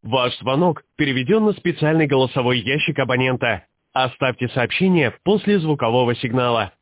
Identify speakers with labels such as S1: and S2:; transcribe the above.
S1: Ваш звонок переведен на специальный голосовой ящик абонента. Оставьте сообщение после звукового сигнала.